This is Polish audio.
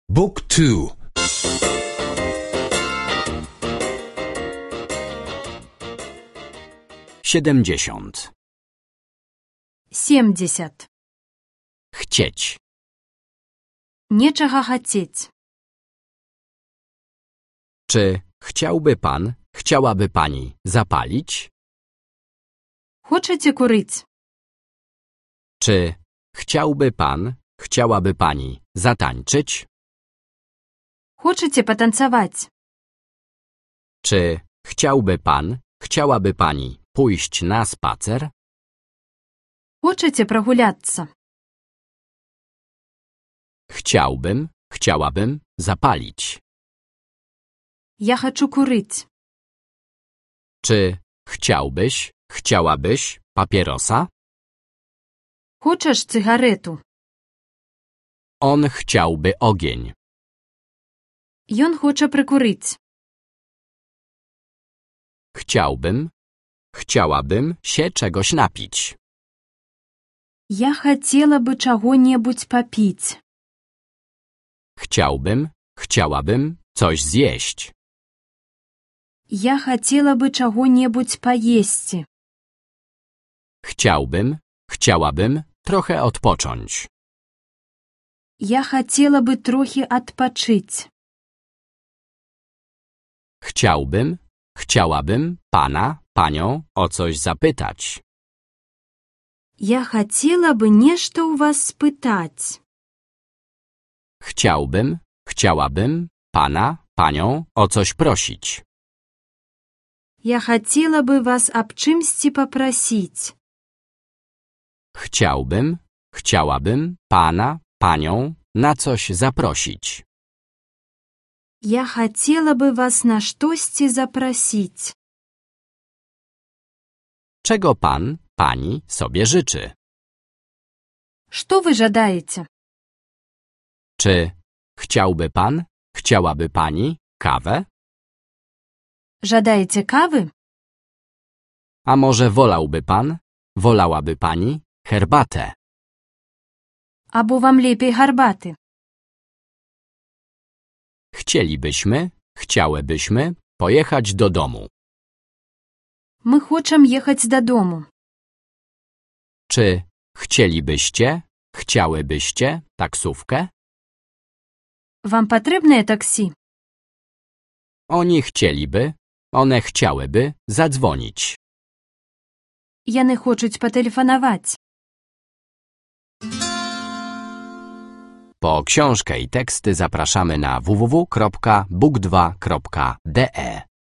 Book 2. 70. 70. Chcieć. Нечага хацець. Czy chciałby pan, chciałaby pani zapalić? Хочаце курыць? Czy chciałby pan, chciałaby pani zatańczyć? Хочаце патанцаваць? Czy chciałby pan, chciałaby pani pójść na spacer? Хочаце прагуляцца? Chciałbym, chciałabym zapalić. Я хачу курыць. Czy chciałbyś, chciałabyś papierosa? Хочаш цыгарету? On chciałby ogień. Ён хоча прыкурыць. Chciałbym, chciałabym się czegoś napić. Я хацела бы чаго-небудзь папіць. Chciałbym, chciałabym coś zjeść. Я хацела бы чаго-небудзь паесці. Chciałbym, chciałabym trochę odpocząć. Я хацела бы трохі адпачыць. Chciałbym, chciałabym pana, panią o coś zapytać. Я хацела бы нешта ў вас спытаць. Chciałbym, chciałabym pana, panią o coś prosić. Я хацела бы вас аб чымсьці папрасіць. Chciałbym, chciałabym pana, panią na coś zaprosić. Я хацела бы вас на штосьці запрасіць. Czego pan, pani sobie życzy? Што вы жадаеце? Czy chciałby pan, chciałaby pani kawę? Жадаеце кавы? A może wolałby pan, wolałaby pani herbatę? Або вам лепей гарбаты? Chcielibyśmy, chciałybyśmy pojechać do domu. Мы хочам ехаць дадому. Czy chcielibyście, chciałybyście taksówkę? Вам патрэбнае таксі? Oni chcieliby, one chciałyby zadzwonić. Яны хочуць патэлефанаваць. Po książkę i teksty zapraszamy na www.book2.de.